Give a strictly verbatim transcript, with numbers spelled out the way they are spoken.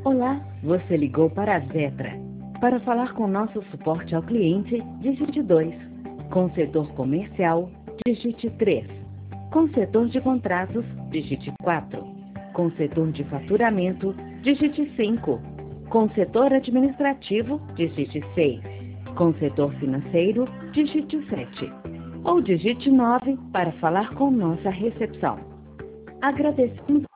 Olá, você ligou para a Zetra. Para falar com nosso suporte ao cliente, digite dois. Com o setor comercial, digite três. Com o setor de contratos, digite quatro. Com o setor de faturamento, digite cinco. Com o setor administrativo, digite seis. Com o setor financeiro, digite sete. Ou digite nove para falar com nossa recepção. Agradecemos.